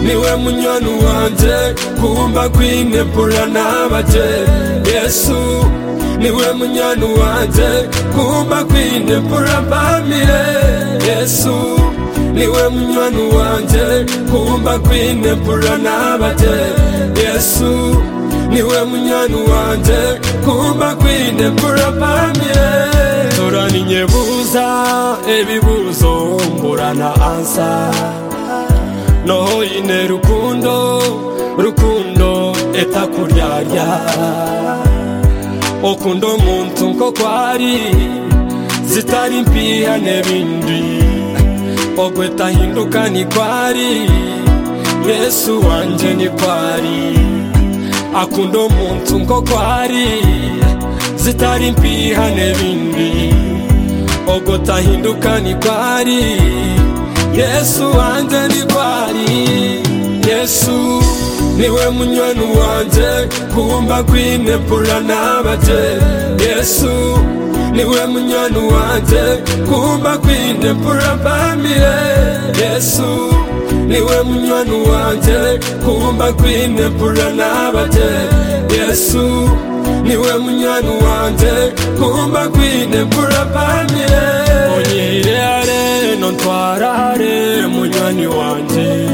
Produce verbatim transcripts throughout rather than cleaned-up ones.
niwe munywani wanje kumba kwinepura n'abaje. Yesu niwe munywani wanje kumba kwinepura mbamire. Yesu niwe munywani wanje kumba kwinepura n'abaje. Yesu niwe munywani wanje kumba kwinepura mbamire. Torani nyebuza ebibuzo mburana ansa. Noho ine rukundo, rukundo etakuryarya. Okundo muntu nko kwari zitari mpiha nebindi. Ogweta hinduka ni kwari, Yesu wanje ni kwari. Akundo muntu nko kwari zitari mpiha nebindi. Ogweta hinduka ni kwari, Yesu wanje ni kwari. Yesu niwe munywani wanje kumba kwinepura n'abaje. Yesu niwe munywani wanje kumba kwinepura mbamire. Yesu niwe munywani wanje kumba kwinepura n'abaje. Yesu niwe munywani wanje kumba kwinepura mbamire. Onyirare nontwarare munywani wanje.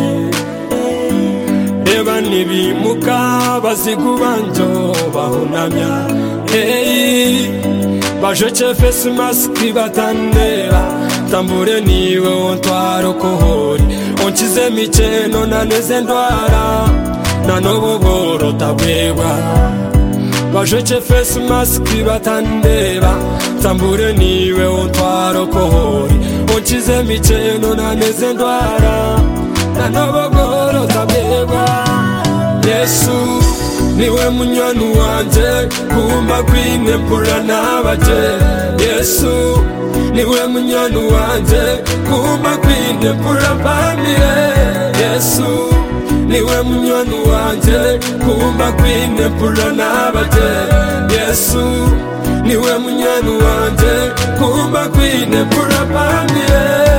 Eba nibimuka basigu banjo bahunamya. Hey, bajoche face mask batandeba. Tambure niwe ontwaro kohori. Onchize micheno na neze ndwara. Na noboboro tabwewa. Bajoche face mask batandeba. Tambure niwe ontwaro kohori. Onchize micheno na neze ndwara. Na noboboro tabwewa. Yesu niwe munywani wanje kumba kwinepura n'abaje. Yesu niwe munywani wanje kumba kwinepura mbamire. Yesu niwe munywani wanje kumba kwinepura n'abaje. Yesu niwe munywani wanje kumba kwinepura mbamire.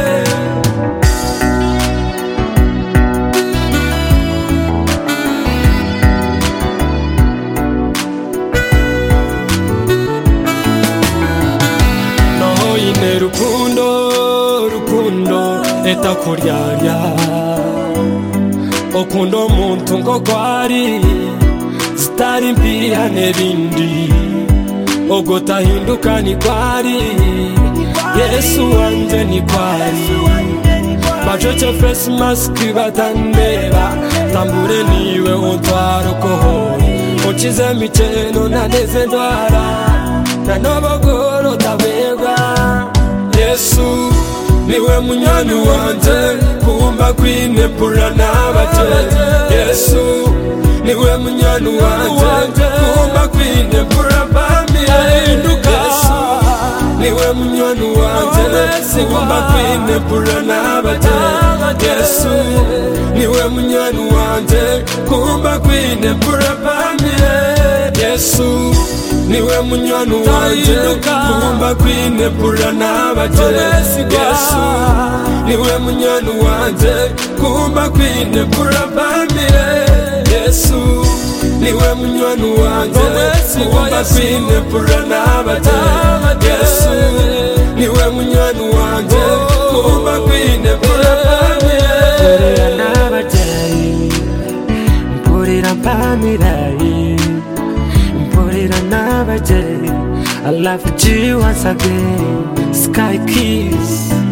Rukundo, rukundo etakuryarya. Okundo muntu nko kwari zitari mpiha nebindi. Ogota hinduka ni kwari, Yesu wanje ni kwari. Bajoche face mask batandeba. Tambure niwe ontwaro kohori. Onchize micheno na neze ndwara. Na nobogoro tabegwa. Yesu niwe munywani wanje kumba kwinepura n'abaje. Yesu niwe munywani wanje kumba kwinepura mbamire. Yesu niwe munywani wanje kumba kwinepura n'abaje. Yesu niwe munywani wanje kumba kwinepura mbamire. Yesu niwe munywani wanje kumba kwinepura n'abaje. Yesu niwe munywani wanje kumba kwinepura mbamire. Yesu niwe munywani wanje kumba kwinepura n'abaje. Yesu niwe munywani wanje kumba kwinepura mbamire. Mpurira n'abaje, mpurira mbamire. I love you once again. Sky Kiss.